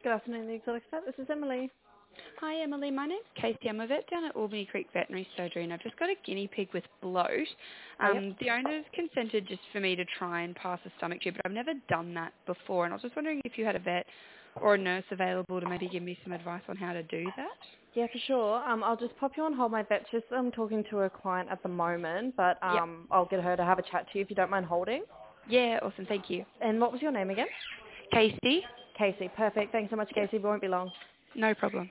Good afternoon, the Exotic Vet. This is Emily. Hi Emily, my name's Casey. I'm a vet down at Albany Creek Veterinary Surgery and I've just got a guinea pig with bloat. Yep. The owner's consented just for me to try and pass a stomach tube, but I've never done that before and I was just wondering if you had a vet or a nurse available to maybe give me some advice on how to do that. Yeah, for sure. I'll just pop you on hold. My vet's just talking to a client at the moment, but Yep. I'll get her to have a chat to you if you don't mind holding. Yeah, awesome, thank you. And what was your name again? Casey? Casey. Perfect. Thanks so much, Yep. Casey. It won't be long. No problem.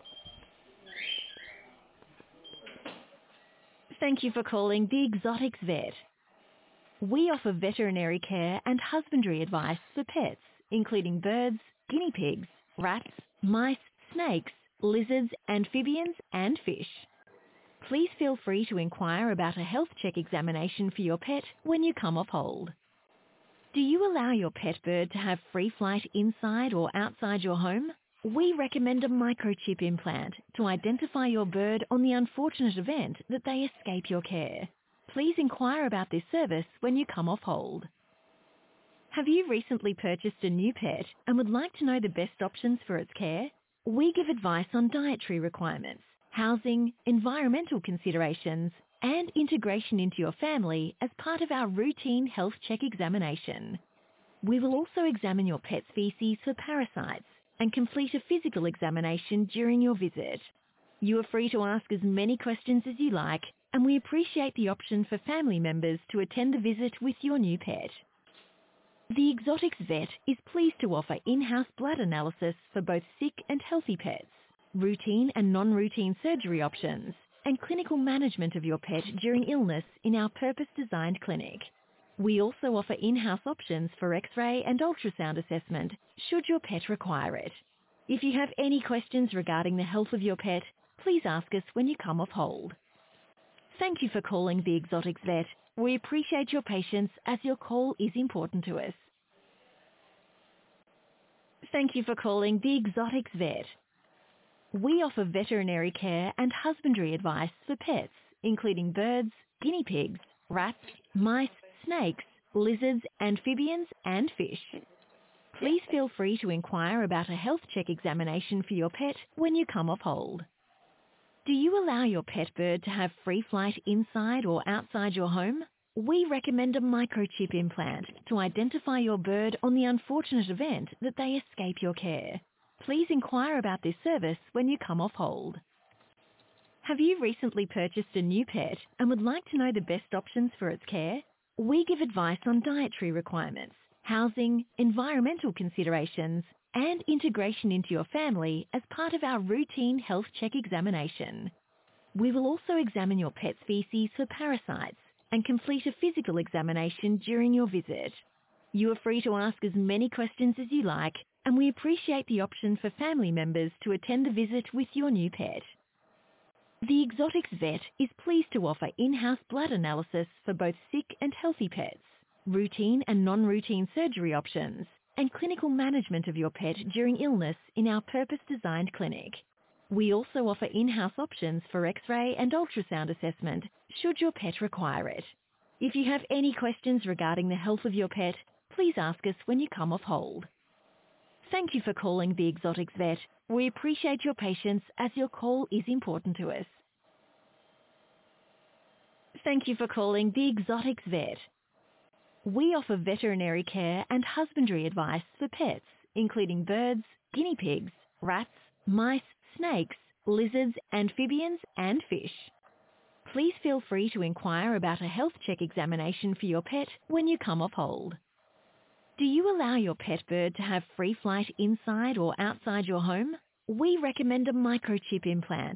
Thank you for calling the Exotics Vet. We offer veterinary care and husbandry advice for pets, including birds, guinea pigs, rats, mice, snakes, lizards, amphibians, and fish. Please feel free to inquire about a health check examination for your pet when you come off hold. Do you allow your pet bird to have free flight inside or outside your home? We recommend a microchip implant to identify your bird on the unfortunate event that they escape your care. Please inquire about this service when you come off hold. Have you recently purchased a new pet and would like to know the best options for its care? We give advice on dietary requirements, housing, environmental considerations, and integration into your family as part of our routine health check examination. We will also examine your pet's feces for parasites and complete a physical examination during your visit. You are free to ask as many questions as you like, and we appreciate the option for family members to attend the visit with your new pet. The Exotics Vet is pleased to offer in-house blood analysis for both sick and healthy pets, routine and non-routine surgery options, and clinical management of your pet during illness in our purpose-designed clinic. We also offer in-house options for X-ray and ultrasound assessment should your pet require it. If you have any questions regarding the health of your pet, please ask us when you come off hold. Thank you for calling the Exotics Vet. We appreciate your patience as your call is important to us. Thank you for calling the Exotics Vet. We offer veterinary care and husbandry advice for pets, including birds, guinea pigs, rats, mice, snakes, lizards, amphibians, and fish. Please feel free to inquire about a health check examination for your pet when you come off hold. Do you allow your pet bird to have free flight inside or outside your home? We recommend a microchip implant to identify your bird on the unfortunate event that they escape your care. Please inquire about this service when you come off hold. Have you recently purchased a new pet and would like to know the best options for its care? We give advice on dietary requirements, housing, environmental considerations, and integration into your family as part of our routine health check examination. We will also examine your pet's feces for parasites and complete a physical examination during your visit. You are free to ask as many questions as you like, and we appreciate the option for family members to attend the visit with your new pet. The Exotics Vet is pleased to offer in-house blood analysis for both sick and healthy pets, routine and non-routine surgery options, and clinical management of your pet during illness in our purpose-designed clinic. We also offer in-house options for X-ray and ultrasound assessment should your pet require it. If you have any questions regarding the health of your pet, please ask us when you come off hold. Thank you for calling the Exotics Vet. We appreciate your patience as your call is important to us. Thank you for calling the Exotics Vet. We offer veterinary care and husbandry advice for pets, including birds, guinea pigs, rats, mice, snakes, lizards, amphibians, and fish. Please feel free to inquire about a health check examination for your pet when you come off hold. Do you allow your pet bird to have free flight inside or outside your home? We recommend a microchip implant.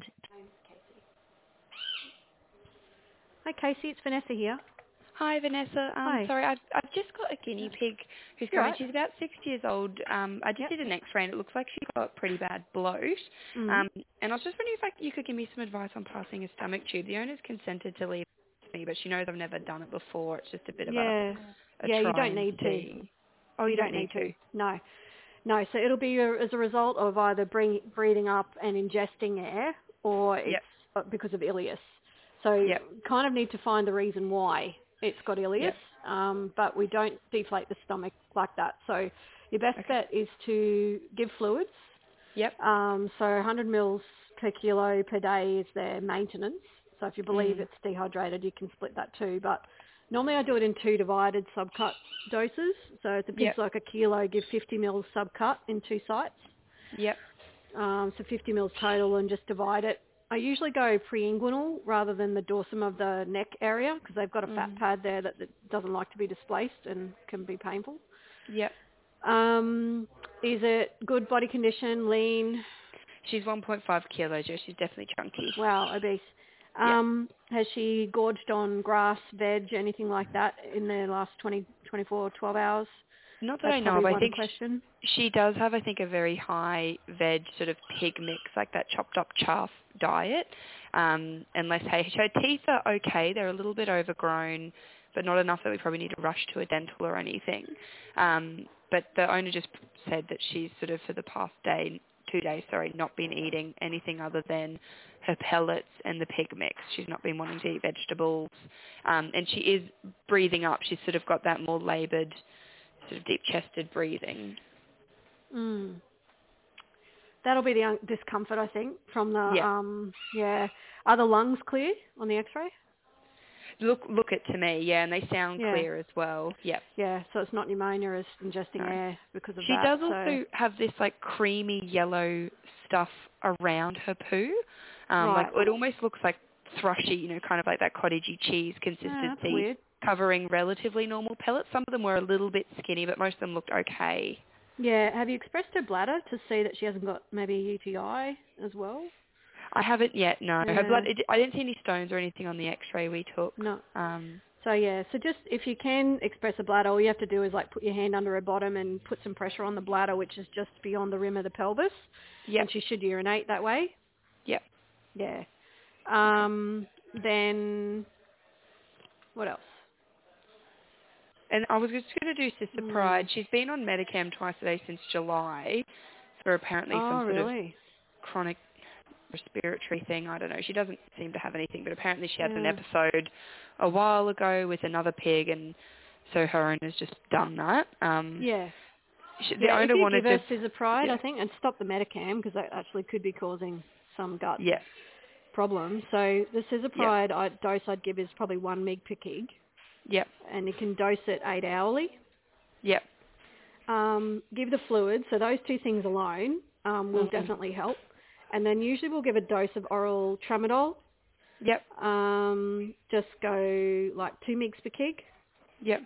Hi, Casey. It's Vanessa here. Hi Vanessa, Hi. sorry, I've just got a guinea pig who's You're coming. right. She's about 6 years old. I just did an X-ray and it looks like she's got pretty bad bloat. Mm. And I was just wondering if you could give me some advice on passing a stomach tube. The owner's consented to leave it to me, but she knows I've never done it before. It's just a bit of a Yeah, you try don't and need to. see. Oh, You don't need to. No. No, so it'll be as a result of either breathing up and ingesting air or it's because of ileus. So kind of need to find the reason why it's got ileus, but we don't deflate the stomach like that. So Your best bet is to give fluids. Yep. So 100 mils per kilo per day is their maintenance. So if you believe it's dehydrated, you can split that too. But normally I do it in 2 divided subcut doses. So if the pig's like a kilo, give 50 mils subcut in 2 sites. Yep. So 50 mils total and just divide it. I usually go pre-inguinal rather than the dorsum of the neck area because they've got a fat pad there that doesn't like to be displaced and can be painful. Yep. Is it good body condition, lean? She's 1.5 kilos, yeah. She's definitely chunky. Wow, obese. Has she gorged on grass, veg, anything like that in the last 24, 12 hours? Not that I know of. I think question. She does have, I think, a very high veg sort of pig mix, like that chopped up chaff diet. And less hay. Her teeth are okay. They're a little bit overgrown, but not enough that we probably need to rush to a dental or anything. But the owner just said that she's sort of for the past 2 days, not been eating anything other than her pellets and the pig mix. She's not been wanting to eat vegetables. And she is breathing up. She's sort of got that more laboured, sort of deep-chested breathing. That'll be the discomfort, I think, from the, Are the lungs clear on the x-ray? Look it to me, and they sound clear as well. Yep. Yeah, so it's not pneumonia, it's ingesting air because of that. She does also have this like creamy yellow stuff around her poo. Like it almost looks like thrushy, kind of like that cottagey cheese consistency, covering relatively normal pellets. Some of them were a little bit skinny, but most of them looked okay. Yeah. Have you expressed her bladder to see that she hasn't got maybe UTI as well? I haven't yet, no. Her blood, I didn't see any stones or anything on the x-ray we took. No. So just if you can express a bladder, all you have to do is like put your hand under her bottom and put some pressure on the bladder, which is just beyond the rim of the pelvis. Yep. And she should urinate that way. Yep. Yeah. Then what else? And I was just going to do Sister Pride. She's been on Medicam twice a day since July for apparently some sort of chronic respiratory thing. I don't know. She doesn't seem to have anything, but apparently she had an episode a while ago with another pig, and so her owner's just done that. The owner wanted to give her Scissor Pride, I think, and stop the Medicam because that actually could be causing some gut problems. So the Scissor Pride dose I'd give is probably 1 mg per kg. Yep. And you can dose it 8 hourly. Yep. Give the fluid. So those 2 things alone will definitely help. And then usually we'll give a dose of oral tramadol. Yep. Just go like 2 mg per kg. Yep.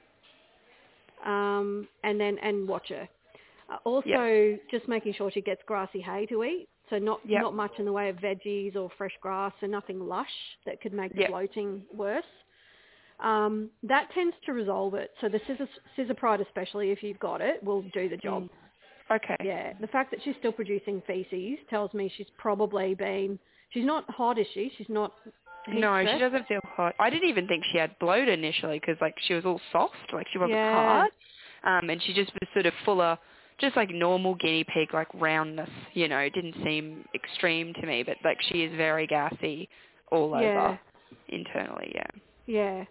And watch her. Also, just making sure she gets grassy hay to eat. So not much in the way of veggies or fresh grass, and nothing lush that could make the bloating worse. That tends to resolve it. So the Scissor Pride, especially if you've got it, will do the job. Okay. Yeah. The fact that she's still producing feces tells me she's probably she's not hot, is she? She's not No, she doesn't feel hot. I didn't even think she had bloat initially because, like, she was all soft, like she wasn't hard. And she just was sort of fuller, just like normal guinea pig, like roundness, It didn't seem extreme to me, but, like, she is very gassy all over internally, Yeah.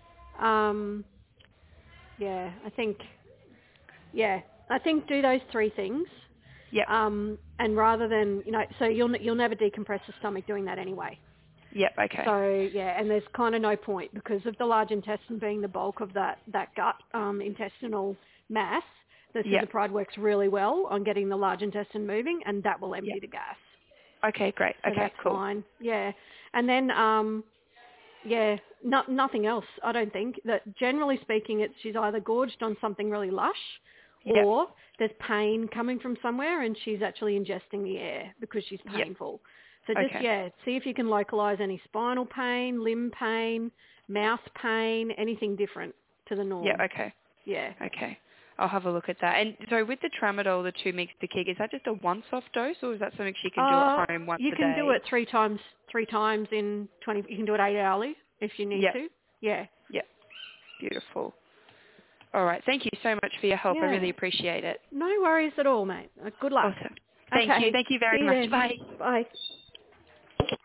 I think do those 3 things. Yep. And rather than, so you'll never decompress the stomach doing that anyway. Yep, okay. So, and there's kind of no point because of the large intestine being the bulk of that gut intestinal mass. The Scissor Pride works really well on getting the large intestine moving, and that will empty the gas. Okay, great. So okay, that's cool. fine. Yeah. And then, nothing else, I don't think. That generally speaking, she's either gorged on something really lush or there's pain coming from somewhere and she's actually ingesting the air because she's painful. So just, see if you can localise any spinal pain, limb pain, mouth pain, anything different to the norm. Yeah, okay. Yeah. Okay. I'll have a look at that. And so with the tramadol, the 2 mg per kg, is that just a once-off dose or is that something she can do at home once a day? You can do it 3 times in 20, you can do it 8 hourly if you need to. Yeah. Yeah. Beautiful. All right. Thank you so much for your help. I really appreciate it. No worries at all, mate. Good luck. Awesome. Thank you. Thank you very much. Bye. Bye.